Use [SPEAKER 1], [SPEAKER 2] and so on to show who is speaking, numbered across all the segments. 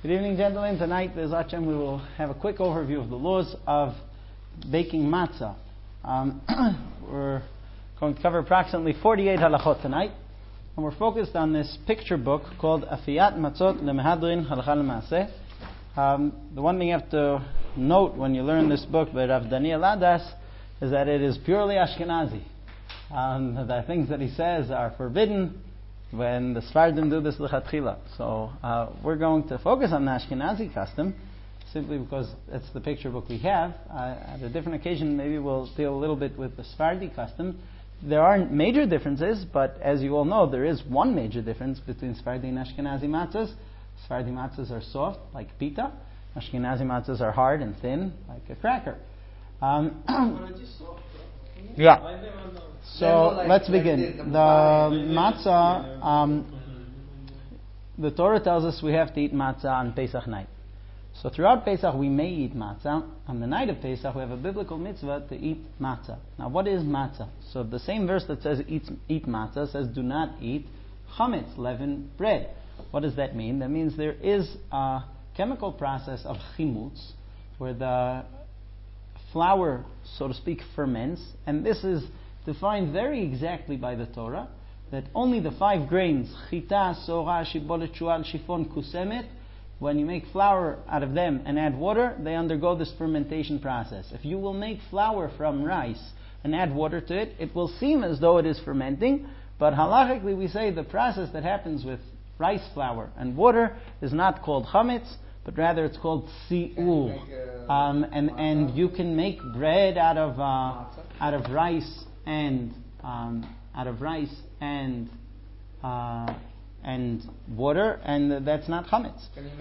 [SPEAKER 1] Good evening, gentlemen. Tonight, Be'ez Hashem, we will have a quick overview of the laws of baking matzah. We're going to cover approximately 48 halachot tonight, and we're focused on this picture book called Afiyat Matzot Lemehadrin Halacha L'Maaseh. The one thing you have to note when you learn this book by Rav Daniel Adas is that it is purely Ashkenazi. The things that he says are forbidden when the Sfardim do this lechatchila. So we're going to focus on the Ashkenazi custom simply because it's the picture book we have. At a different occasion, maybe we'll deal a little bit with the Sephardi custom. There are major differences, but as you all know, there is one major difference between Sephardi and Ashkenazi matzahs. Sephardi matzahs are soft, like pita. Ashkenazi matzahs are hard and thin, like a cracker. Yeah. So let's begin. The matzah, the Torah tells us we have to eat matzah on Pesach night. So throughout Pesach we may eat matzah. On the night of Pesach we have a biblical mitzvah to eat matzah. Now what is matzah? So the same verse that says eat matzah says do not eat chametz, leavened bread. What does that mean? That means there is a chemical process of chimutz where the flour, so to speak, ferments, and this is defined very exactly by the Torah, that only the 5 grains, chita, sora, shibolet, shual, shifon, kusemet, when you make flour out of them and add water, they undergo this fermentation process. If you will make flour from rice and add water to it, it will seem as though it is fermenting, but halachically we say the process that happens with rice flour and water is not called chametz, but rather it's called si'ul. And you can make bread out of rice and water, and that's not chametz.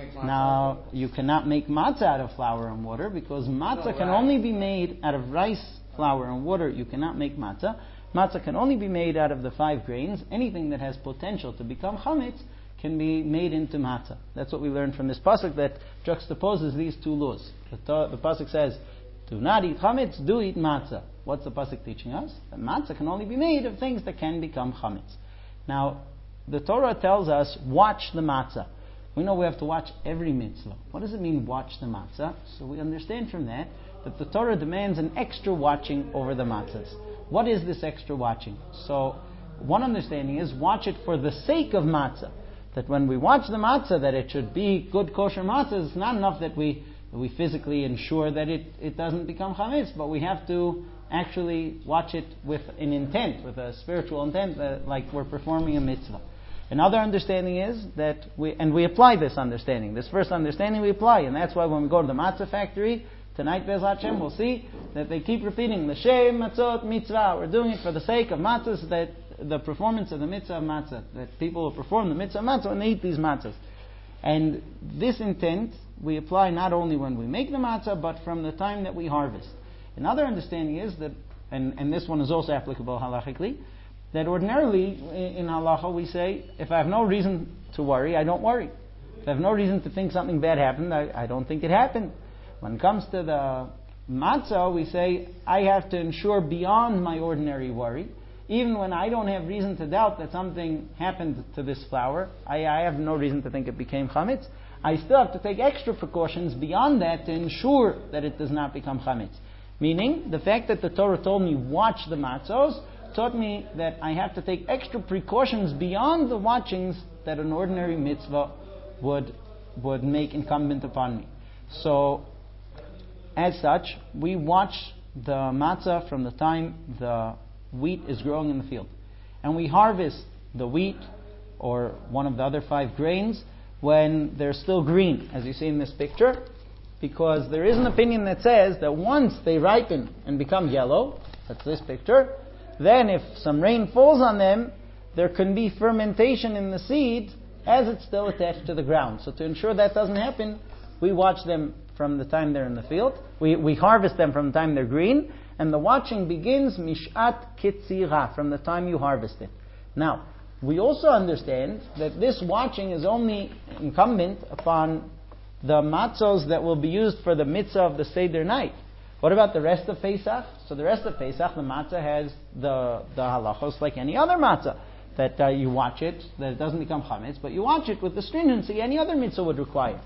[SPEAKER 1] Now you cannot make matzah out of flour and water because matzah can only be made out of rice, flour, and water. You cannot make matzah. Matzah can only be made out of the 5 grains. Anything that has potential to become chametz can be made into matzah. That's what we learned from this pasuk that juxtaposes these two laws. The pasuk says, "Do not eat chametz, do eat matzah." What's the pasuk teaching us? That matzah can only be made of things that can become chametz. Now, the Torah tells us, watch the matzah. We know we have to watch every mitzvah. What does it mean, watch the matzah? So we understand from that the Torah demands an extra watching over the matzahs. What is this extra watching? So, one understanding is, watch it for the sake of matzah. That when we watch the matzah, that it should be good kosher matzah. It's not enough that we physically ensure that it doesn't become chametz, but we have to actually watch it with an intent, with a spiritual intent, like we're performing a mitzvah. Another understanding is that we apply this understanding. This first understanding we apply, and that's why when we go to the matzah factory tonight, Be'ez Hashem, we'll see that they keep repeating l'shem matzot mitzvah. We're doing it for the sake of matzahs, that the performance of the mitzvah of matzah, that people will perform the mitzvah of matzah when they eat these matzahs. And this intent we apply not only when we make the matzah, but from the time that we harvest. Another understanding is that, and this one is also applicable halachically, that ordinarily in halacha we say, if I have no reason to worry, I don't worry. If I have no reason to think something bad happened, I don't think it happened. When it comes to the matzah, we say, I have to ensure beyond my ordinary worry. Even when I don't have reason to doubt that something happened to this flour, I have no reason to think it became chametz, I still have to take extra precautions beyond that to ensure that it does not become chametz. Meaning, the fact that the Torah told me watch the matzos taught me that I have to take extra precautions beyond the watchings that an ordinary mitzvah would make incumbent upon me. So, as such, we watch the matzah from the time the wheat is growing in the field. And we harvest the wheat or one of the other 5 grains when they're still green, as you see in this picture, because there is an opinion that says that once they ripen and become yellow, that's this picture, then if some rain falls on them, there can be fermentation in the seed as it's still attached to the ground. So to ensure that doesn't happen, we watch them from the time they're in the field. We harvest them from the time they're green, and the watching begins mishat kitzira, from the time you harvest it. Now, we also understand that this watching is only incumbent upon the matzos that will be used for the mitzvah of the Seder night. What about the rest of Pesach? So the rest of Pesach, the matzah has the halachos like any other matzah. That you watch it, that it doesn't become chametz, but you watch it with the stringency any other mitzvah would require.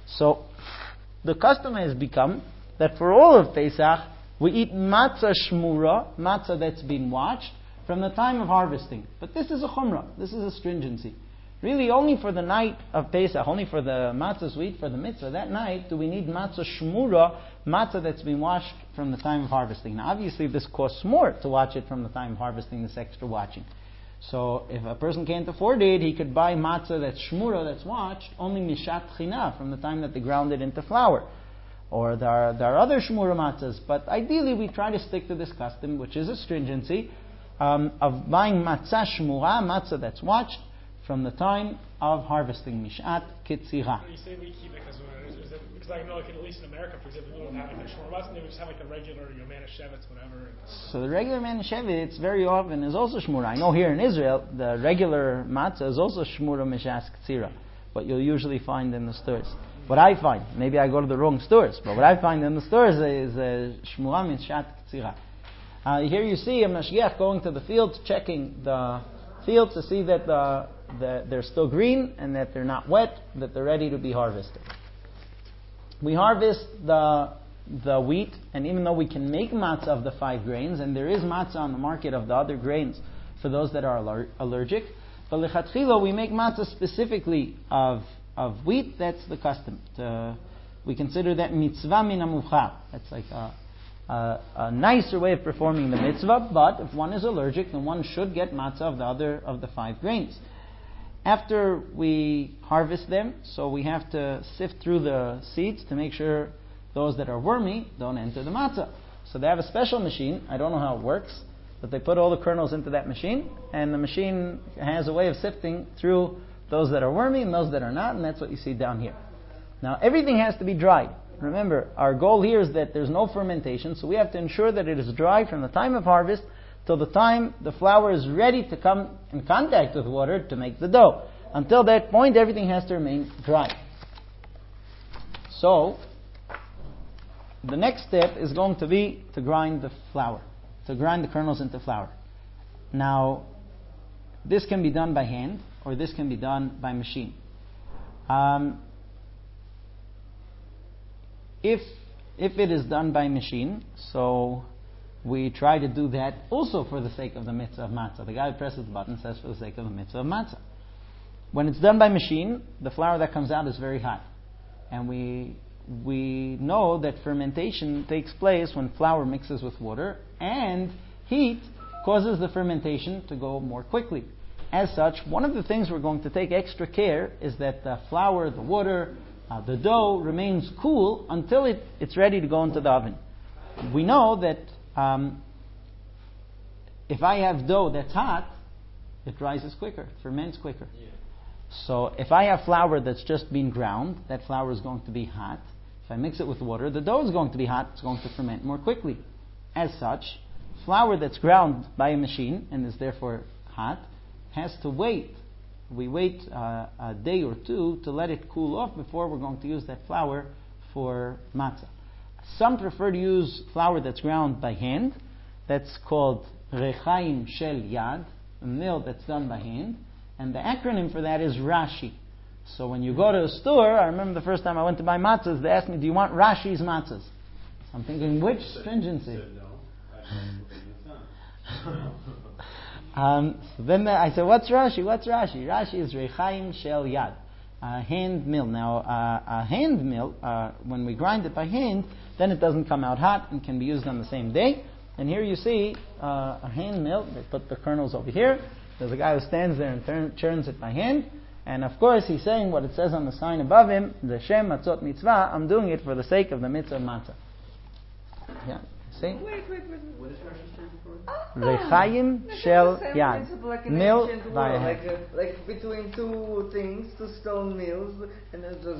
[SPEAKER 1] So the custom has become that for all of Pesach, we eat matzah shmura, matzah that's been watched, from the time of harvesting. But this is a chumrah, this is a stringency. Really, only for the night of Pesach, only for the matzah sweet, for the mitzvah, that night, do we need matzah shmura, matzah that's been washed from the time of harvesting. Now, obviously, this costs more to watch it from the time of harvesting, this extra watching. So, if a person can't afford it, he could buy matzah that's shmura, that's watched, only mishat china, from the time that they ground it into flour. Or there are other shmura matzahs, but ideally we try to stick to this custom, which is a stringency, of buying matzah shmura, matzah that's watched, from the time of harvesting, mishat kitzira.
[SPEAKER 2] When you say we keep it, because I know, like, at least in America, for example, we don't have like a shmura matzah, they would just have like the regular, Manischewitz, whatever.
[SPEAKER 1] So the regular Manischewitz very often is also shmura. I know here in Israel, the regular matzah is also shmura mishat kitzira, what you'll usually find in the stores. What I find, maybe I go to the wrong stores, but what I find in the stores is shmura mishat kitzira. Here you see a mashgiach going to the fields, checking the fields to see that they're still green and that they're not wet, that they're ready to be harvested. We harvest the wheat, and even though we can make matzah of the 5 grains, and there is matzah on the market of the other grains for those that are allergic, but lechatchila we make matzah specifically of wheat. That's the custom. We consider that mitzvah min hamuvchar. That's like a nicer way of performing the mitzvah, but if one is allergic, then one should get matzah of the 5 grains. After we harvest them, so we have to sift through the seeds to make sure those that are wormy don't enter the matzah. So they have a special machine, I don't know how it works, but they put all the kernels into that machine, and the machine has a way of sifting through those that are wormy and those that are not, and that's what you see down here. Now everything has to be dried. Remember, our goal here is that there's no fermentation, so we have to ensure that it is dry from the time of harvest till the time the flour is ready to come in contact with water to make the dough. Until that point, everything has to remain dry. So, the next step is going to be to grind the flour, to grind the kernels into flour. Now, this can be done by hand, or this can be done by machine. If it is done by machine, so we try to do that also for the sake of the mitzvah of matzah. The guy who presses the button says for the sake of the mitzvah of matzah. When it's done by machine, the flour that comes out is very hot. And we know that fermentation takes place when flour mixes with water, and heat causes the fermentation to go more quickly. As such, one of the things we're going to take extra care is that the flour, the water, the dough remains cool until it's ready to go into the oven. We know that if I have dough that's hot, it rises quicker, it ferments quicker. Yeah. So if I have flour that's just been ground, that flour is going to be hot. If I mix it with water, the dough is going to be hot, it's going to ferment more quickly. As such, flour that's ground by a machine and is therefore hot has to wait. We wait a day or two to let it cool off before we're going to use that flour for matzah. Some prefer to use flour that's ground by hand. That's called rechaim shel yad, a mill that's done by hand. And the acronym for that is Rashi. So when you go to a store, I remember the first time I went to buy matzahs, they asked me, do you want Rashi's matzahs? So I'm thinking, which stringency? So then I said, what's Rashi? Rashi is Rechaim Shel Yad, a hand mill. Now, a hand mill, when we grind it by hand, then it doesn't come out hot and can be used on the same day. And here you see a hand mill. They put the kernels over here. There's a guy who stands there and churns it by hand. And of course, he's saying what it says on the sign above him, the Shem Matzot Mitzvah, I'm doing it for the sake of the mitzvah of matzah. Yeah, see?
[SPEAKER 3] Wait. What is Rashi standing for?
[SPEAKER 1] Rechaim Shel Yad. Mill by hand.
[SPEAKER 3] Like between two things, two stone mills, and it goes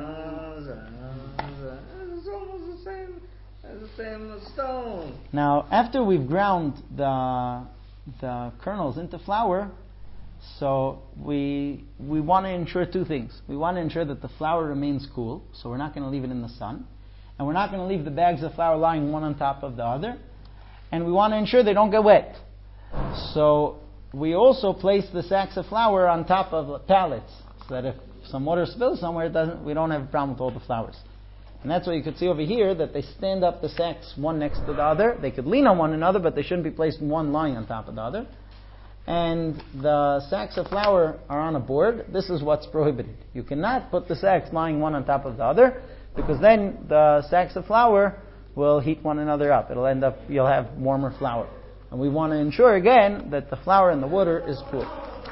[SPEAKER 3] it's almost the same stone.
[SPEAKER 1] Now, after we've ground the kernels into flour, so we want to ensure two things. We want to ensure that the flour remains cool, so we're not going to leave it in the sun. And we're not going to leave the bags of flour lying one on top of the other. And we want to ensure they don't get wet. So we also place the sacks of flour on top of pallets, so that if some water spills somewhere, we don't have a problem with all the flowers. And that's why you could see over here that they stand up the sacks one next to the other. They could lean on one another, but they shouldn't be placed in one line on top of the other. And the sacks of flour are on a board. This is what's prohibited. You cannot put the sacks lying one on top of the other, because then the sacks of flour will heat one another up. You'll have warmer flour. And we want to ensure again that the flour and the water is cool.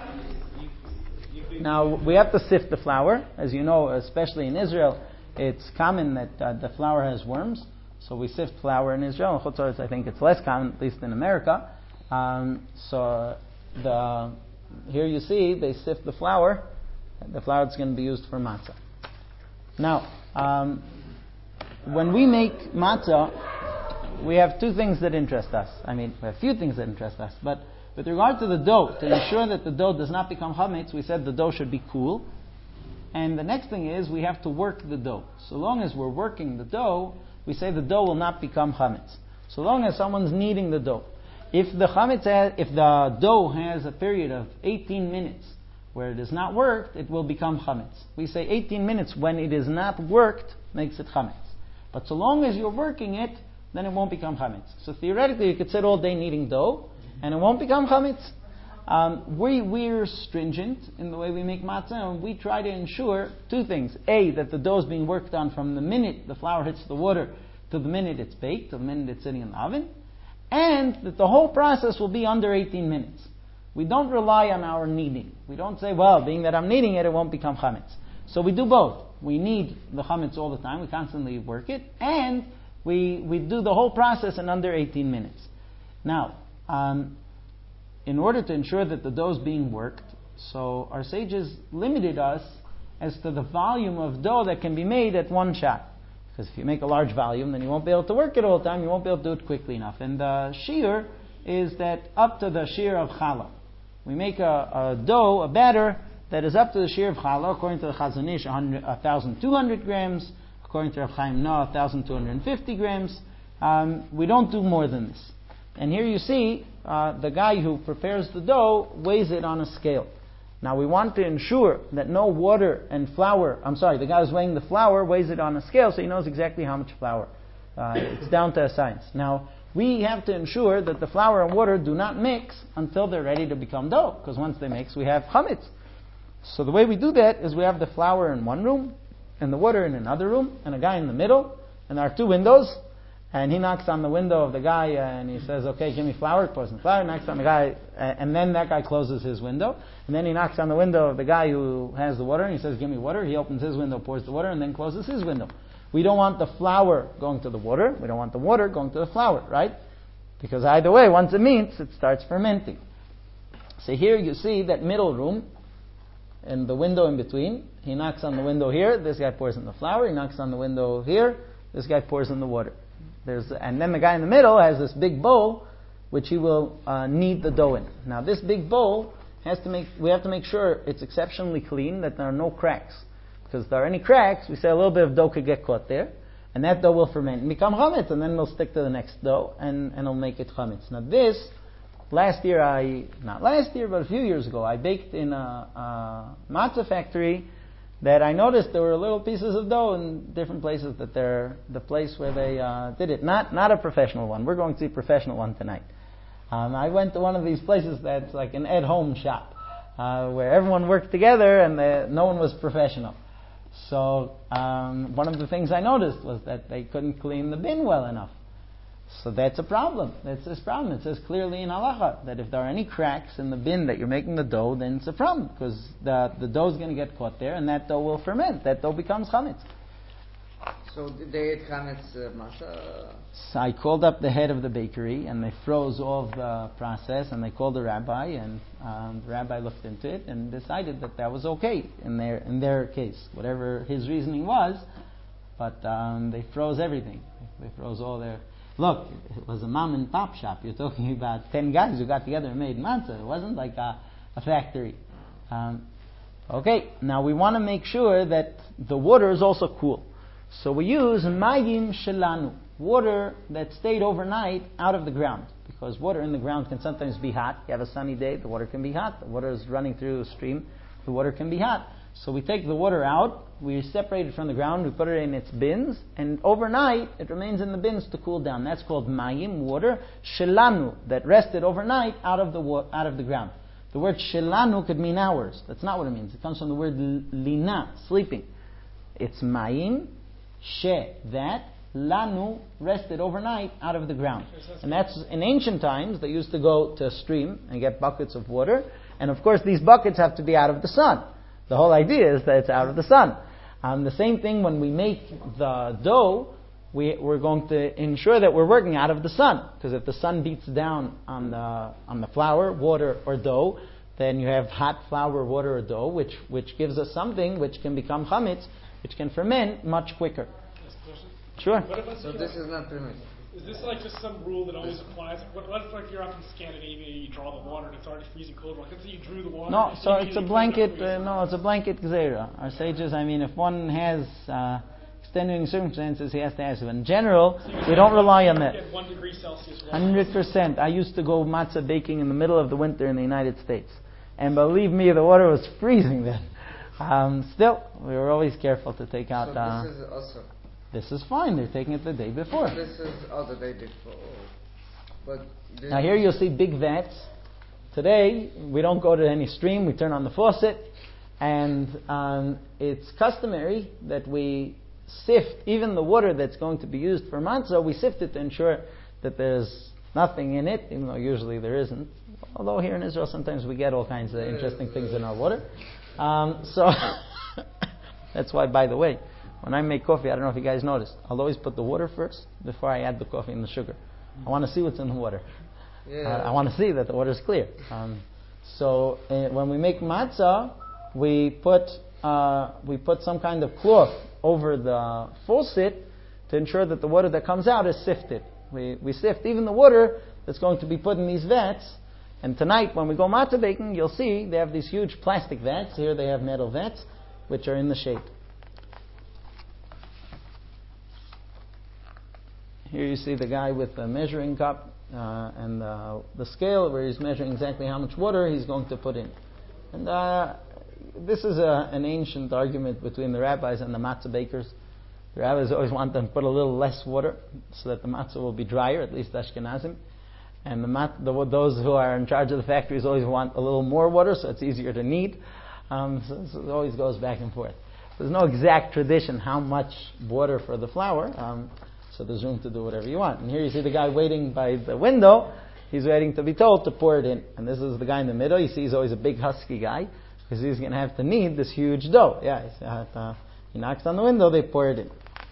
[SPEAKER 1] Now, we have to sift the flour. As you know, especially in Israel, it's common that the flour has worms. So we sift flour in Israel. In Chutz La'aretz, I think it's less common, at least in America. Here you see they sift the flour that's going to be used for matzah. Now, when we make matzah, we have two things that interest us. We have a few things that interest us. But with regard to the dough, to ensure that the dough does not become chametz, we said the dough should be cool. And the next thing is we have to work the dough. So long as we're working the dough, we say the dough will not become chametz. So long as someone's kneading the dough. If the dough has a period of 18 minutes where it is not worked, it will become chametz. We say 18 minutes when it is not worked makes it chametz. But so long as you're working it, then it won't become chametz. So theoretically, you could sit all day kneading dough, and it won't become chametz. We're stringent in the way we make matzah, and we try to ensure two things. A, that the dough is being worked on from the minute the flour hits the water to the minute it's baked, to the minute it's sitting in the oven, and that the whole process will be under 18 minutes. We don't rely on our kneading. We don't say, well, being that I'm kneading it, it won't become chametz. So we do both. We knead the chametz all the time. We constantly work it, and we do the whole process in under 18 minutes. Now, in order to ensure that the dough is being worked, so our sages limited us as to the volume of dough that can be made at one shot. Because if you make a large volume, then you won't be able to work it all the time, you won't be able to do it quickly enough. And the shear is that up to the shear of challah. We make a dough, a batter, that is up to the shear of challah, according to the Chazon Ish, 1,200 grams, according to Rav Chaim Noah, 1,250 grams. We don't do more than this. And here you see the guy who prepares the dough weighs it on a scale. Now we want to ensure that no water and flour, the guy who's weighing the flour weighs it on a scale so he knows exactly how much flour. It's down to a science. Now we have to ensure that the flour and water do not mix until they're ready to become dough, because once they mix we have chametz. So the way we do that is we have the flour in one room and the water in another room and a guy in the middle, and there are two windows. And he knocks on the window of the guy and he says, okay, give me flour. He pours some flour, knocks on the guy, and then that guy closes his window. And then he knocks on the window of the guy who has the water and he says, give me water. He opens his window, pours the water, and then closes his window. We don't want the flour going to the water. We don't want the water going to the flour, right? Because either way, once it meets, it starts fermenting. So here you see that middle room and the window in between. He knocks on the window here. This guy pours in the flour. He knocks on the window here. This guy pours in the water. And then the guy in the middle has this big bowl, which he will knead the dough in. Now, this big bowl we have to make sure it's exceptionally clean, that there are no cracks. Because if there are any cracks, we say a little bit of dough could get caught there, and that dough will ferment and become chametz, and then it'll stick to the next dough, and it'll make it chametz. Now, this, not last year, but a few years ago, I baked in a matzah factory that I noticed there were little pieces of dough in different places that they're the place where they did it. Not a professional one. We're going to see a professional one tonight. I went to one of these places that's like an at-home shop where everyone worked together and no one was professional. So one of the things I noticed was that they couldn't clean the bin well enough. So that's a problem. That's this problem. It says clearly in halacha that if there are any cracks in the bin that you're making the dough, then it's a problem, because the dough is going to get caught there, and that dough will ferment. That dough becomes chametz.
[SPEAKER 3] So did they ate chametz matzah?
[SPEAKER 1] So I called up the head of the bakery, and they froze all of the process, and they called the rabbi, and the rabbi looked into it and decided that that was okay in their case, whatever his reasoning was. But they froze everything. They froze all their... Look, it was a mom and pop shop. You're talking about 10 guys who got together and made matzah. It wasn't like a factory. Okay, now we want to make sure that the water is also cool. So we use mayim shelanu, water that stayed overnight out of the ground. Because water in the ground can sometimes be hot. You have a sunny day, the water can be hot. The water is running through a stream, the water can be hot. So we take the water out, we separate it from the ground, we put it in its bins, and overnight it remains in the bins to cool down. That's called mayim, water, shelanu, that rested overnight out of the ground. The word shelanu could mean ours. That's not what it means. It comes from the word lina, sleeping. It's mayim, she, that, lanu, rested overnight out of the ground. And that's, in ancient times, they used to go to a stream and get buckets of water. And of course, these buckets have to be out of the sun. The whole idea is that it's out of the sun. The same thing when we make the dough, we're going to ensure that we're working out of the sun. Because if the sun beats down on the flour, water, or dough, then you have hot flour, water, or dough, which gives us something which can become chametz, which can ferment much quicker. Sure.
[SPEAKER 3] So this is not permitted.
[SPEAKER 2] Is this like just some rule that always applies? What if like you're up in Scandinavia, you draw the water and it's already freezing cold? Like, let's say you drew the water.
[SPEAKER 1] No, so it's a blanket. It's a blanket gzeira. Our sages, if one has extenuating circumstances, he has to ask. In general, we don't rely on that.
[SPEAKER 2] 1 degree Celsius.
[SPEAKER 1] 100%. I used to go matzah baking in the middle of the winter in the United States, and believe me, the water was freezing then. Still, we were always careful to take out.
[SPEAKER 3] So this is also.
[SPEAKER 1] This is fine. They're taking it the day before.
[SPEAKER 3] This is the day before. But
[SPEAKER 1] now here you'll see big vats. Today we don't go to any stream. We turn on the faucet, and it's customary that we sift even the water that's going to be used for matzah. We sift it to ensure that there's nothing in it, even though usually there isn't. Although here in Israel sometimes we get all kinds of interesting things in our water. So that's why, by the way, when I make coffee, I don't know if you guys noticed, I'll always put the water first before I add the coffee and the sugar. I want to see what's in the water. I want to see that the water is clear. So when we make matzah, we put some kind of cloth over the faucet to ensure that the water that comes out is sifted. We sift even the water that's going to be put in these vats. And tonight, when we go matzah baking, you'll see they have these huge plastic vats. Here they have metal vats, which are in the shape. Here you see the guy with the measuring cup and the scale where he's measuring exactly how much water he's going to put in. And this is an ancient argument between the rabbis and the matzah bakers. The rabbis always want them to put a little less water so that the matzah will be drier, at least Ashkenazim. And those who are in charge of the factories always want a little more water so it's easier to knead. So it always goes back and forth. There's no exact tradition how much water for the flour. So there's room to do whatever you want. And here you see the guy waiting by the window. He's waiting to be told to pour it in. And this is the guy in the middle. You see he's always a big husky guy because he's going to have to knead this huge dough. Yeah, he knocks on the window, they pour it in.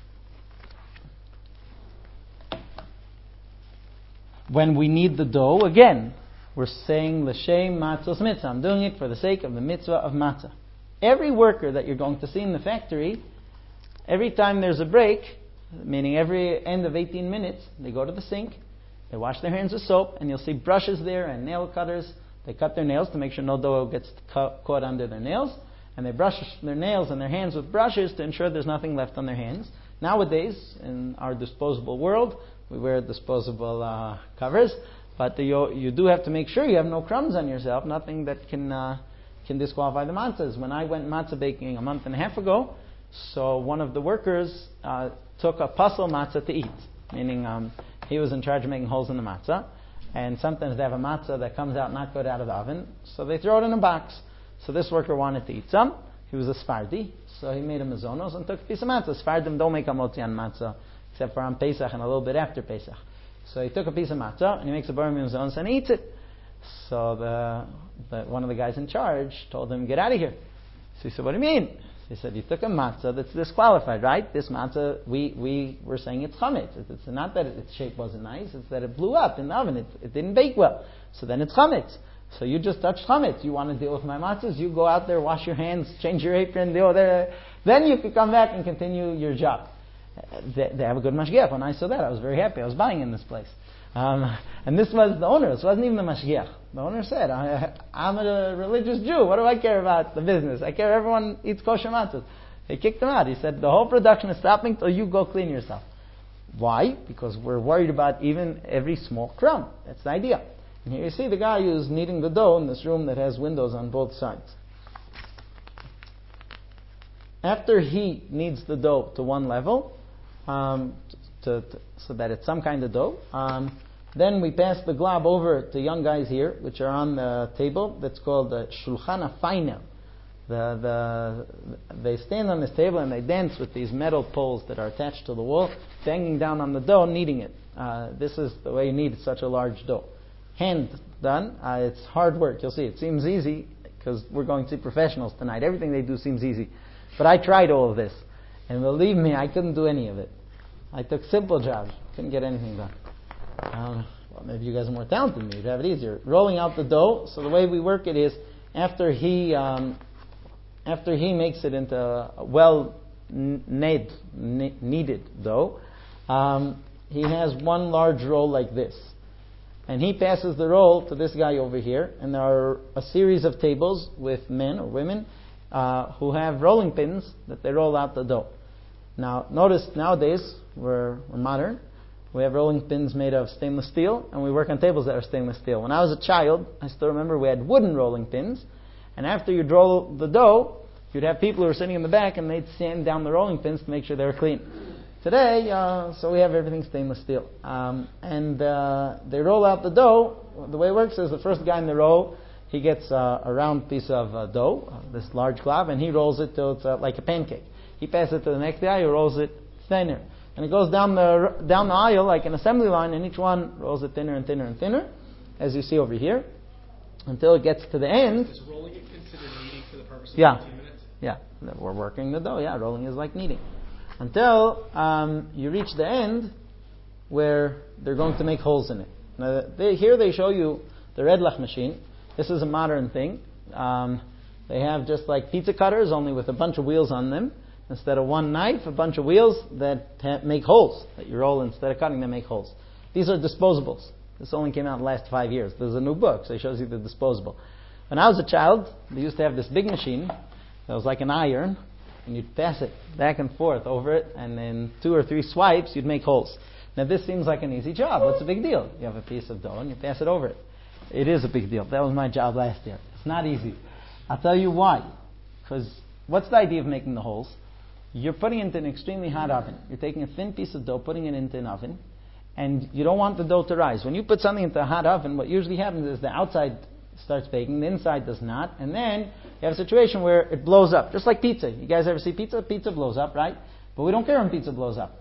[SPEAKER 1] When we knead the dough, again, we're saying l'shem matzos mitzvah. I'm doing it for the sake of the mitzvah of matzah. Every worker that you're going to see in the factory, every time there's a break, meaning every end of 18 minutes, they go to the sink, they wash their hands with soap, and you'll see brushes there and nail cutters. They cut their nails to make sure no dough gets caught under their nails, and they brush their nails and their hands with brushes to ensure there's nothing left on their hands. Nowadays, in our disposable world, we wear disposable covers, but you do have to make sure you have no crumbs on yourself, nothing that can disqualify the matzahs. When I went matzah baking a month and a half ago, so one of the workers took a puzzle matzah to eat, meaning he was in charge of making holes in the matzah, and sometimes they have a matzah that comes out not good out of the oven, so they throw it in a box. So this worker wanted to eat some. He was a Sfardi, so he made a mazonos and took a piece of matzah. Sfardim don't make a motzi on matzah, except for on Pesach and a little bit after Pesach. So he took a piece of matzah and he makes a bar mazonos and he eats it. So one of the guys in charge told him, "Get out of here." So he said, "What do you mean?" He said, "You took a matzah that's disqualified, right? This matzah, we were saying it's chametz. It's not that its shape wasn't nice, it's that it blew up in the oven. It didn't bake well. So then it's chametz. So you just touched chametz. You want to deal with my matzahs? You go out there, wash your hands, change your apron, deal there. Then you can come back and continue your job." They have a good mashgiach. When I saw that, I was very happy. I was buying in this place. And this was the owner. This wasn't even the mashgiach. The owner said, "I'm a religious Jew. What do I care about the business? I care everyone eats kosher matzahs." They kicked him out. He said, "The whole production is stopping till you go clean yourself." Why? Because we're worried about even every small crumb. That's the idea. And here you see the guy who's kneading the dough in this room that has windows on both sides. after he kneads the dough to one level, so that it's some kind of dough. Then we pass the glob over to young guys here, which are on the table. That's called the Shulchan HaFeiner. They stand on this table and they dance with these metal poles that are attached to the wall, banging down on the dough, kneading it. This is the way you knead such a large dough. Hand done. It's hard work. You'll see. It seems easy because we're going to see professionals tonight. Everything they do seems easy. But I tried all of this. And believe me, I couldn't do any of it. I took simple jobs. Couldn't get anything done. Well, maybe you guys are more talented than me. You'd have it easier. Rolling out the dough. So the way we work it is after he makes it into a well kneaded dough, he has one large roll like this. And he passes the roll to this guy over here. And there are a series of tables with men or women who have rolling pins that they roll out the dough. Now, notice nowadays, we're modern. We have rolling pins made of stainless steel, and we work on tables that are stainless steel. When I was a child, I still remember we had wooden rolling pins, and after you'd roll the dough, you'd have people who were sitting in the back, and they'd sand down the rolling pins to make sure they were clean. Today, so we have everything stainless steel. And they roll out the dough. The way it works is the first guy in the row, he gets a round piece of dough, this large glob, and he rolls it till it's like a pancake. He passes it to the next guy who rolls it thinner. And it goes down the aisle like an assembly line, and each one rolls it thinner and thinner and thinner, as you see over here, until it gets to the end.
[SPEAKER 2] Is rolling it considered kneading for the purpose of 15 minutes?
[SPEAKER 1] Yeah, we're working the dough. Yeah, rolling is like kneading. Until you reach the end where they're going to make holes in it. Now, here they show you the redlach machine. This is a modern thing. They have just like pizza cutters, only with a bunch of wheels on them. Instead of one knife, a bunch of wheels that make holes, that you roll instead of cutting, they make holes. These are disposables. This only came out in the last 5 years. There's a new book, so it shows you the disposable. When I was a child, they used to have this big machine that was like an iron, and you'd pass it back and forth over it, and in 2 or 3 swipes, you'd make holes. Now, this seems like an easy job. What's the big deal? You have a piece of dough, and you pass it over it. It is a big deal. That was my job last year. It's not easy. I'll tell you why. Because what's the idea of making the holes? You're putting it into an extremely hot oven. You're taking a thin piece of dough, putting it into an oven, and you don't want the dough to rise. When you put something into a hot oven, what usually happens is the outside starts baking, the inside does not, and then you have a situation where it blows up, just like pizza. You guys ever see pizza? Pizza blows up, right? But we don't care when pizza blows up.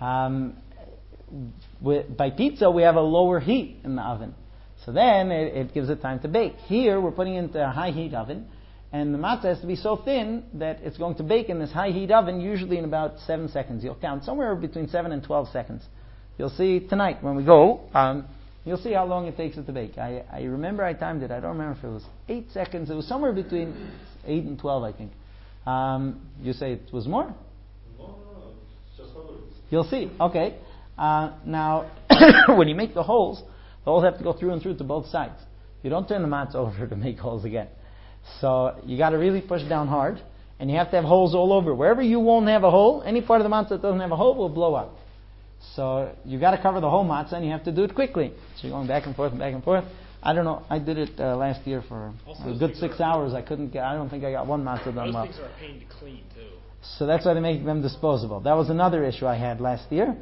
[SPEAKER 1] By pizza, we have a lower heat in the oven. So then it gives it time to bake. Here, we're putting it into a high heat oven, and the matzah has to be so thin that it's going to bake in this high heat oven, usually in about 7 seconds. You'll count somewhere between 7 and 12 seconds. You'll see tonight when we go, you'll see how long it takes it to bake. I remember I timed it. I don't remember if it was 8 seconds. It was somewhere between 8 and 12, I think. You say it was more?
[SPEAKER 4] No, just
[SPEAKER 1] You'll see. Okay. Now, when you make the holes have to go through and through to both sides. You don't turn the matzah over to make holes again. So you got to really push down hard, and you have to have holes all over. Wherever you won't have a hole, any part of the matzah that doesn't have a hole will blow up. So you got to cover the whole matzah, and you have to do it quickly. So you're going back and forth and back and forth. I don't know. I did it last year for a good 6 hours. I don't think I got one matzah done well.
[SPEAKER 2] Those things are a pain to clean too.
[SPEAKER 1] So that's why they make them disposable. That was another issue I had last year.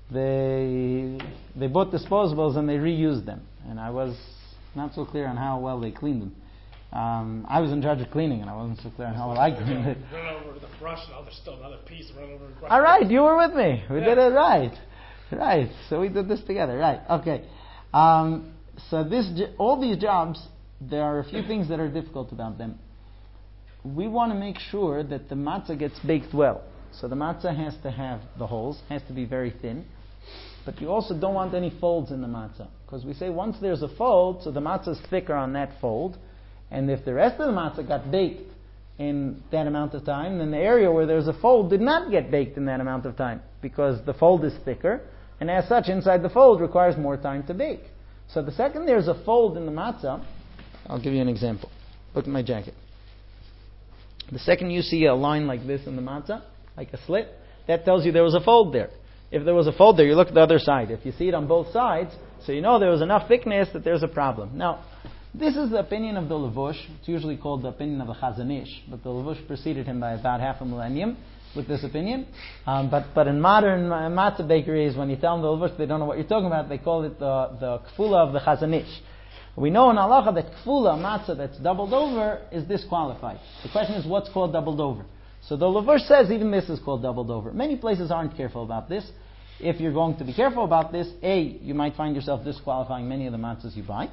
[SPEAKER 1] They bought disposables and they reused them, and I was not so clear on how well they cleaned them. I was in charge of cleaning, and I wasn't so clear on how well I cleaned it.
[SPEAKER 2] Run over with a brush, and there's still another piece. Run over. Brush.
[SPEAKER 1] All right, you were with me. We did it right. Right. So we did this together. Right. Okay. So all these jobs, there are a few things that are difficult about them. We want to make sure that the matzah gets baked well. So the matzah has to have the holes, has to be very thin. But you also don't want any folds in the matzah. Because we say once there's a fold, so the matzah is thicker on that fold. And if the rest of the matzah got baked in that amount of time, then the area where there's a fold did not get baked in that amount of time. Because the fold is thicker. And as such, inside the fold requires more time to bake. So the second there's a fold in the matzah, I'll give you an example. Look at my jacket. The second you see a line like this in the matzah, like a slit, that tells you there was a fold there. If there was a fold there, you look at the other side. If you see it on both sides, so you know there was enough thickness that there's a problem. Now, This is the opinion of the Levush. It's usually called the opinion of the Chazon Ish, but the Levush preceded him by about half a millennium with this opinion. But in modern matzah bakeries, when you tell them the Levush, they don't know what you're talking about. They call it the kfula of the Chazon Ish. We know in halacha that kfula, matzah that's doubled over, is disqualified. The question is, what's called doubled over? So the Levush says even this is called doubled over. Many places aren't careful about this. If you're going to be careful about this, A, you might find yourself disqualifying many of the matzahs you buy.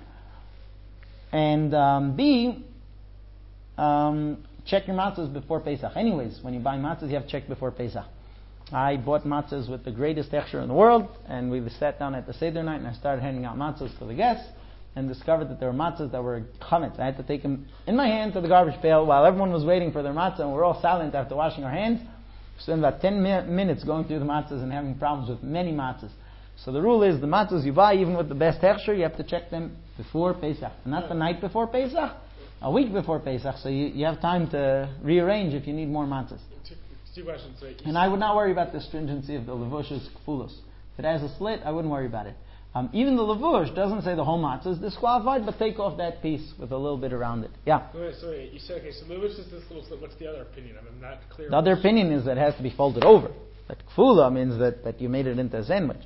[SPEAKER 1] And B, check your matzahs before Pesach. Anyways, when you buy matzahs, you have to check before Pesach. I bought matzahs with the greatest hechsher in the world, and we sat down at the Seder night, and I started handing out matzahs to the guests, and discovered that there were matzahs that were chametz. I had to take them in my hand to the garbage pail while everyone was waiting for their matzah, and we're all silent after washing our hands. We spent about 10 minutes going through the matzahs and having problems with many matzahs. So the rule is, the matzahs you buy, even with the best hechsher, you have to check them before Pesach. Not the night before Pesach, a week before Pesach, so you have time to rearrange if you need more matzahs.
[SPEAKER 2] Two questions.
[SPEAKER 1] And I would not worry about the stringency of the Levush's kfulos. If it has a slit, I wouldn't worry about it. Even the Levush doesn't say the whole matzah is disqualified, but take off that piece with a little bit around it. Yeah?
[SPEAKER 2] So you said, okay, so Levush is this little slit. What's the other opinion? I'm not clear.
[SPEAKER 1] The other opinion is that it has to be folded over. That kfula means that you made it into a sandwich.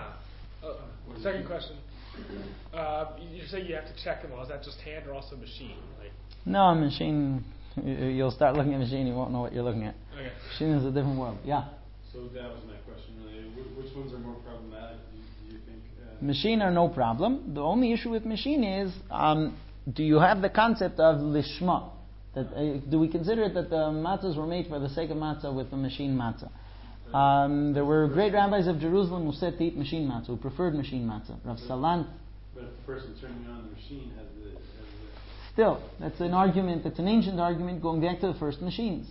[SPEAKER 2] Second question. You say you have to check them all. Is that just hand or also machine?
[SPEAKER 1] No, machine. You'll start looking at machine, you won't know what you're looking at.
[SPEAKER 2] Okay.
[SPEAKER 1] Machine is a different world. Yeah.
[SPEAKER 4] So that was my question really. Which ones are more problematic, do you think?
[SPEAKER 1] Machine are no problem. The only issue with machine is, do you have the concept of lishma? That, do we consider it that the matzahs were made for the sake of matzah with the machine matzah? There were great rabbis of Jerusalem who said to eat machine matzah, who preferred machine matzah. Rav Salant.
[SPEAKER 4] But if the person turning on the machine has the
[SPEAKER 1] Still, that's an argument. It's an ancient argument going back to the first machines.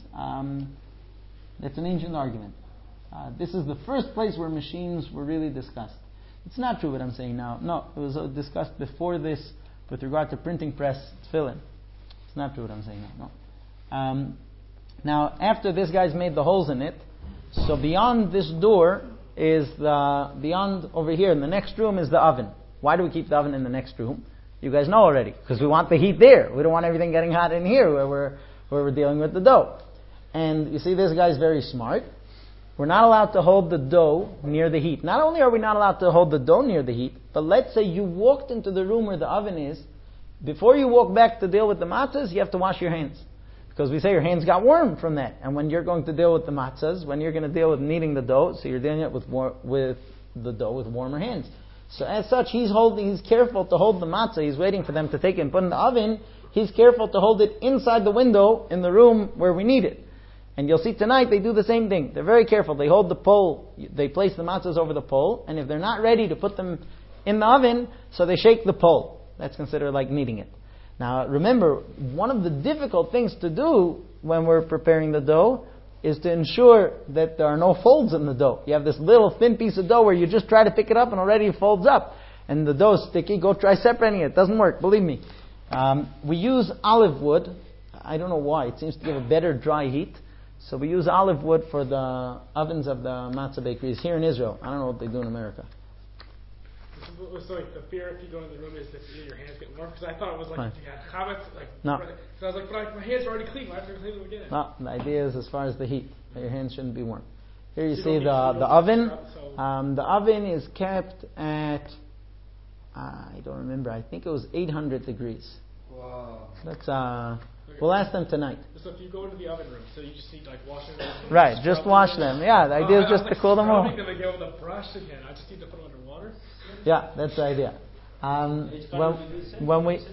[SPEAKER 1] That's an ancient argument. This is the first place where machines were really discussed. It's not true what I'm saying now. No, it was discussed before this with regard to printing press tefillin. It's not true what I'm saying now. No. Now, after this guy's made the holes in it, so beyond this door is beyond over here in the next room is the oven. Why do we keep the oven in the next room? You guys know already, because we want the heat there. We don't want everything getting hot in here where we're dealing with the dough. And you see, this guy's very smart. We're not allowed to hold the dough near the heat. Not only are we not allowed to hold the dough near the heat, but let's say you walked into the room where the oven is. Before you walk back to deal with the matzahs, you have to wash your hands. Because we say your hands got warm from that. And when you're going to deal with the matzahs, when you're going to deal with kneading the dough, so you're dealing it with the dough with warmer hands. So as such, he's careful to hold the matzah. He's waiting for them to take it and put it in the oven. He's careful to hold it inside the window in the room where we need it. And you'll see tonight they do the same thing. They're very careful. They hold the pole. They place the matzahs over the pole. And if they're not ready to put them in the oven, so they shake the pole. That's considered like kneading it. Now remember, one of the difficult things to do when we're preparing the dough is to ensure that there are no folds in the dough. You have this little thin piece of dough where you just try to pick it up and already it folds up. And the dough is sticky. Go try separating it. It doesn't work, believe me. We use olive wood. I don't know why. It seems to give a better dry heat. So we use olive wood for the ovens of the matzah bakeries here in Israel. I don't know what they do in America.
[SPEAKER 2] So like the fear if you go in the room is that your hands get warm? Because I thought it was like
[SPEAKER 1] Right.
[SPEAKER 2] if you had chametz, like
[SPEAKER 1] No.
[SPEAKER 2] So I was like, but my hands are already clean. Why have to clean them again?
[SPEAKER 1] No, the idea is as far as the heat. Your hands shouldn't be warm. Here you
[SPEAKER 2] You
[SPEAKER 1] see
[SPEAKER 2] don't
[SPEAKER 1] the
[SPEAKER 2] need to
[SPEAKER 1] oven.
[SPEAKER 2] so-
[SPEAKER 1] The oven is kept at, I don't remember, I think it was 800 degrees.
[SPEAKER 3] Wow.
[SPEAKER 1] That's we'll ask them tonight.
[SPEAKER 2] So if you go into the oven room, so you just need like washing them.
[SPEAKER 1] Right, just wash them. Yeah, the idea is just to cool them off.
[SPEAKER 2] I'm them again with a brush again. I just need to put them under water.
[SPEAKER 1] Yeah, that's the idea. When we,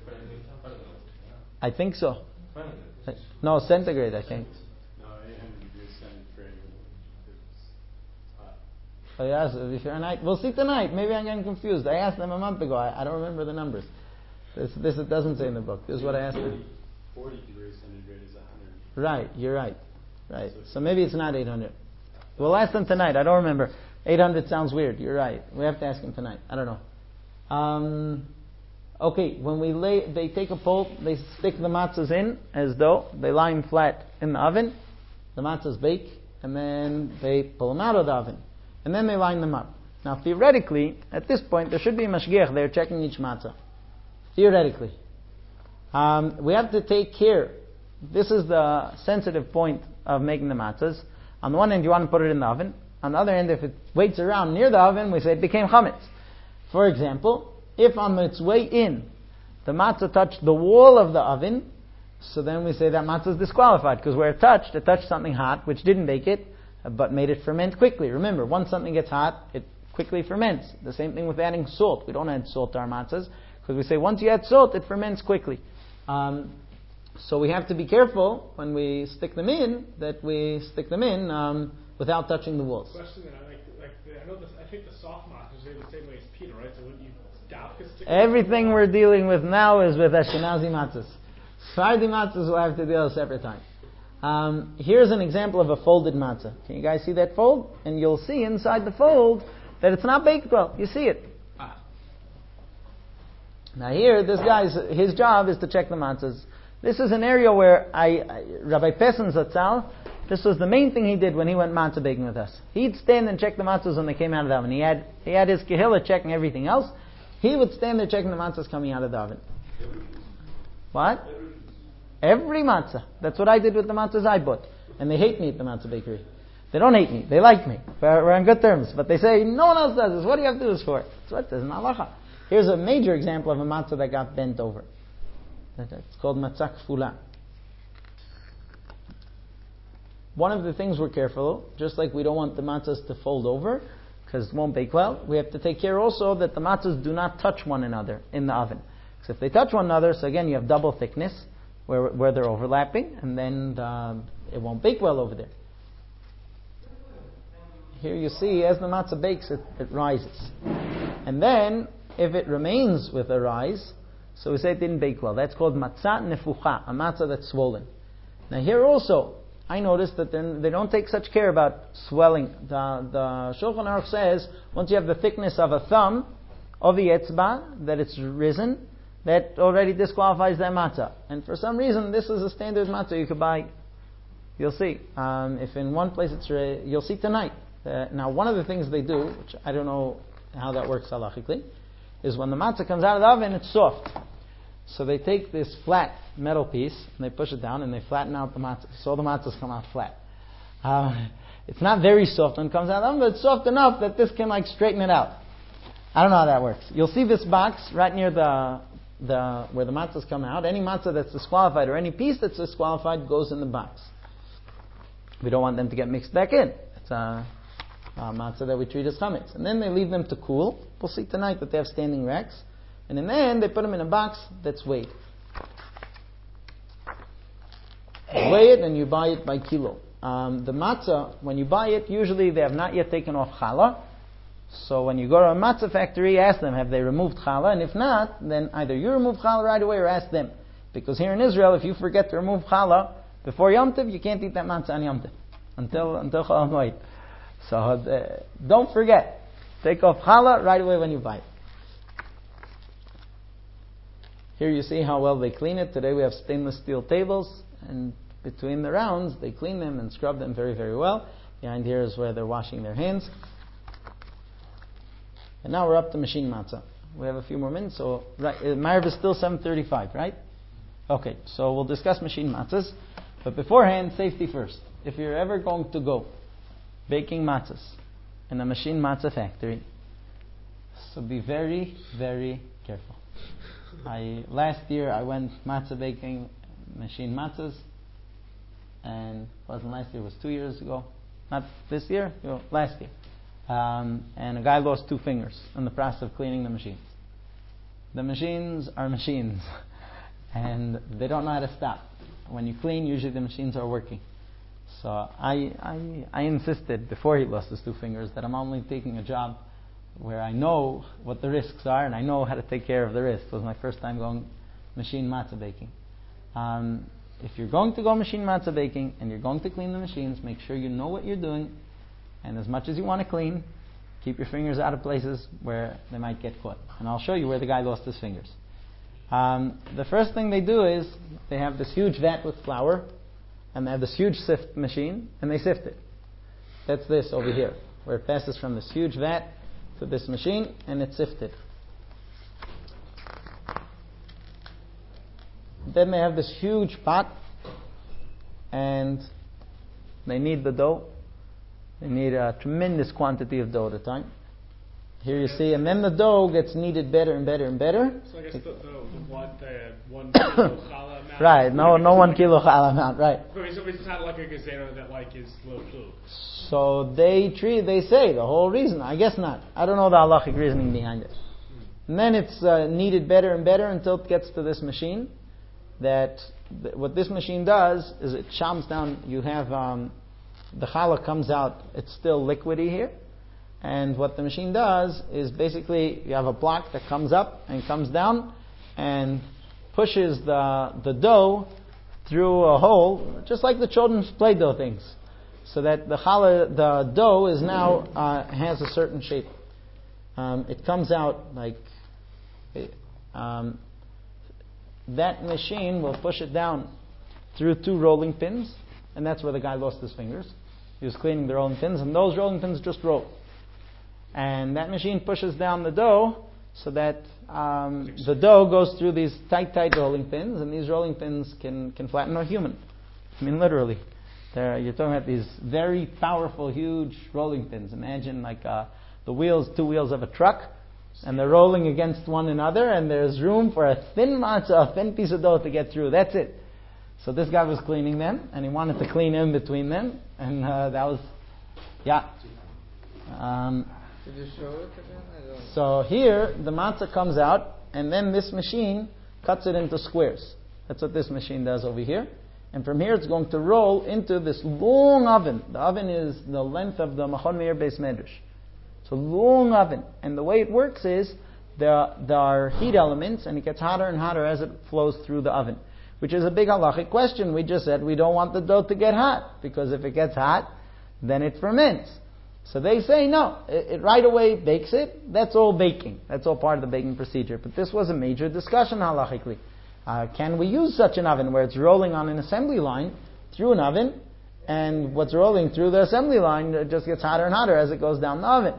[SPEAKER 1] I think so. No, centigrade, I think.
[SPEAKER 4] No, 800 degrees centigrade. It's hot.
[SPEAKER 1] Oh, yes, it'll be Fahrenheit. We'll see tonight. Maybe I'm getting confused. I asked them a month ago. I don't remember the numbers. This it doesn't say in the book. This is what I asked them.
[SPEAKER 4] 40 degrees centigrade is 100.
[SPEAKER 1] Right, you're right. Right. So maybe it's not 800. We'll ask them tonight. I don't remember. 800 sounds weird. You're right. We have to ask them tonight. I don't know. Okay, when they take a pole, they stick the matzahs in as dough. They lie them flat in the oven. The matzahs bake, and then they pull them out of the oven. And then they line them up. Now, theoretically, at this point, there should be a mashgiach there checking each matzah. Theoretically. We have to take care. This is the sensitive point of making the matzahs. On the one hand, you want to put it in the oven. On the other hand, if it waits around near the oven, we say it became chametz. For example, if on its way in, the matzah touched the wall of the oven, so then we say that matzah is disqualified, because where it touched something hot, which didn't bake it, but made it ferment quickly. Remember, once something gets hot, it quickly ferments. The same thing with adding salt. We don't add salt to our matzahs, because we say once you add salt, it ferments quickly. So we have to be careful when we stick them in, that we stick them in without touching the walls.
[SPEAKER 2] Question that I know this. I think the soft matzah is the same way as pita, right? So wouldn't you stick
[SPEAKER 1] Everything we're dealing with now is with Ashkenazi matzahs. Sephardi matzahs will have to deal a separate time. Here's an example of a folded matzah. Can you guys see that fold? And you'll see inside the fold that it's not baked well. You see it. Now here, this guy's, his job is to check the matzahs. This is an area where Rabbi Pesen Zatzal, this was the main thing he did when he went matzah baking with us. He'd stand and check the matzahs when they came out of the oven. He had his kehillah checking everything else. He would stand there checking the matzahs coming out of the oven. What? Every matzah. That's what I did with the matzahs I bought. And they hate me at the matzah bakery. They don't hate me. They like me. We're on good terms. But they say, no one else does this. What do you have to do this for? That's what there's an halacha. Here's a major example of a matzah that got bent over. It's called matzah kfula. One of the things we're careful, just like we don't want the matzahs to fold over, because it won't bake well, we have to take care also that the matzahs do not touch one another in the oven. So if they touch one another, so again you have double thickness where they're overlapping, and then it won't bake well over there. Here you see, as the matzah bakes, it rises. And then, if it remains with a rise, so we say it didn't bake well. That's called matzah nefucha, a matzah that's swollen. Now here also, I noticed that they don't take such care about swelling. The Shulchan Aruch says, once you have the thickness of a thumb, of the etzba, that it's risen, that already disqualifies that matzah. And for some reason, this is a standard matzah you could buy. You'll see. If in one place you'll see tonight. Now, one of the things they do, which I don't know how that works halachically, is when the matzah comes out of the oven, it's soft. So they take this flat metal piece and they push it down and they flatten out the matzah. So the matzahs come out flat. It's not very soft when it comes out of the oven, but it's soft enough that this can straighten it out. I don't know how that works. You'll see this box right near the where the matzahs come out. Any matzah that's disqualified or any piece that's disqualified goes in the box. We don't want them to get mixed back in. It's a matzah that we treat as chametz. And then they leave them to cool. We'll see tonight that they have standing racks. And in the end, they put them in a box that's weighed. You weigh it and you buy it by kilo. The matzah, when you buy it, usually they have not yet taken off challah. So when you go to a matzah factory, ask them, have they removed challah? And if not, then either you remove challah right away or ask them. Because here in Israel, if you forget to remove challah before Yom Tov, you can't eat that matzah on Yom Tov. Until Chol Hamoed. So don't forget. Take off challah right away when you buy it. Here you see how well they clean it. Today we have stainless steel tables, and between the rounds they clean them and scrub them very, very well. Behind here is where they're washing their hands. And now we're up to machine matzah. We have a few more minutes, so Ma'ariv is still 7:35, right? Okay, so we'll discuss machine matzahs. But beforehand, safety first. If you're ever going to go baking matzahs in a machine matzah factory, so be very, very careful. Last year I went matzah baking, machine matzahs, and it wasn't last year, it was 2 years ago. Not this year, last year. And a guy lost 2 fingers in the process of cleaning the machines. The machines are machines, and they don't know how to stop. When you clean, usually the machines are working. So I insisted before he lost his 2 fingers that I'm only taking a job where I know what the risks are and I know how to take care of the risks. It was my first time going machine matzah baking. If you're going to go machine matzah baking and you're going to clean the machines, make sure you know what you're doing. And as much as you want to clean, keep your fingers out of places where they might get caught. And I'll show you where the guy lost his fingers. The first thing they do is they have this huge vat with flour, and they have this huge sift machine, and they sift it. That's this over here, where it passes from this huge vat to this machine, and it's sifted. then they have this huge pot, and they knead the dough. They need a tremendous quantity of dough at a time. Here you see, and then the dough gets kneaded better and better and better.
[SPEAKER 2] So I guess the 1 kilo challah amount.
[SPEAKER 1] Right, no 1 kilo challah amount, right.
[SPEAKER 2] So it's not like a gazero that like is low blue.
[SPEAKER 1] So they say the whole reason. I guess not. I don't know the halachic reasoning behind it. And then it's kneaded better and better until it gets to this machine. What this machine does is it chomps down. You have the challah comes out. It's still liquidy here. And what the machine does is basically you have a block that comes up and comes down and pushes the dough through a hole, just like the children's Play-Doh things, so that the dough is now has a certain shape. It comes out like that machine will push it down through 2 rolling pins, and that's where the guy lost his fingers. He was cleaning the rolling pins, and those rolling pins just roll. And that machine pushes down the dough so that the dough goes through these tight rolling pins, and these rolling pins can flatten a human. I mean, literally. You're talking about these very powerful, huge rolling pins. Imagine like the 2 wheels of a truck, and they're rolling against one another, and there's room for a thin matzah, a thin piece of dough to get through. That's it. So this guy was cleaning them, and he wanted to clean in between them, and that was, yeah.
[SPEAKER 3] Could you show it again?
[SPEAKER 1] So here, the matzah comes out, and then this machine cuts it into squares. That's what this machine does over here. And from here, it's going to roll into this long oven. The oven is the length of the Machon Meir Beis Medrash. It's a long oven. And the way it works is, there are heat elements, and it gets hotter and hotter as it flows through the oven. Which is a big halachic question. We just said we don't want the dough to get hot, because if it gets hot, then it ferments. So they say no, it right away bakes it. That's all baking. That's all part of the baking procedure. But this was a major discussion halachically. Can we use such an oven where it's rolling on an assembly line through an oven, and what's rolling through the assembly line just gets hotter and hotter as it goes down the oven?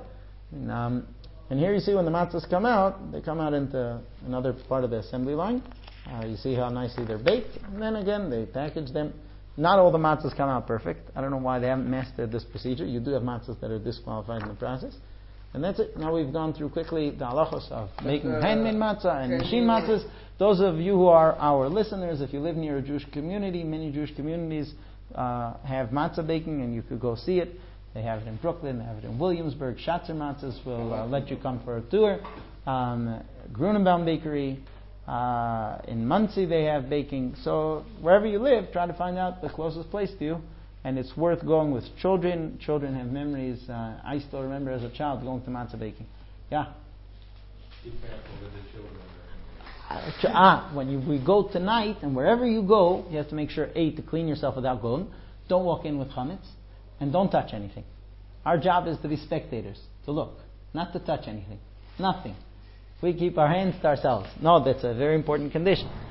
[SPEAKER 1] And here you see when the matzahs come out, they come out into another part of the assembly line. You see how nicely they're baked. And then again, they package them. Not all the matzahs come out perfect. I don't know why they haven't mastered this procedure. You do have matzahs that are disqualified in the process. And that's it. Now we've gone through quickly the halachos of making handmade matzah and machine matzahs. Those of you who are our listeners, if you live near a Jewish community, many Jewish communities have matzah baking, and you could go see it. They have it in Brooklyn, they have it in Williamsburg. Schatzer Matzahs will let you come for a tour. Grunenbaum Bakery. In Muncie they have baking. So wherever you live, try to find out the closest place to you, and it's worth going with children. Children have memories. I still remember as a child going to matzah baking. Yeah.
[SPEAKER 4] Be careful with the children.
[SPEAKER 1] When we go tonight, and wherever you go, you have to make sure to clean yourself without going. Don't walk in with chametz, and don't touch anything. Our job is to be spectators, to look, not to touch anything, nothing. We keep our hands to ourselves. No, that's a very important condition.